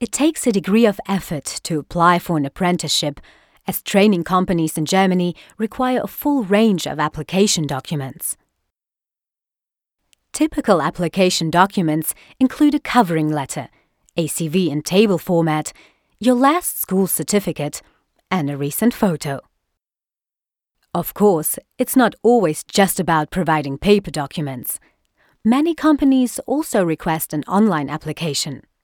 It takes a degree of effort to apply for an apprenticeship, as training companies in Germany require a full range of application documents. Typical application documents include a covering letter, a CV in table format, your last school certificate, and a recent photo. Of course, it's not always just about providing paper documents. Many companies also request an online application.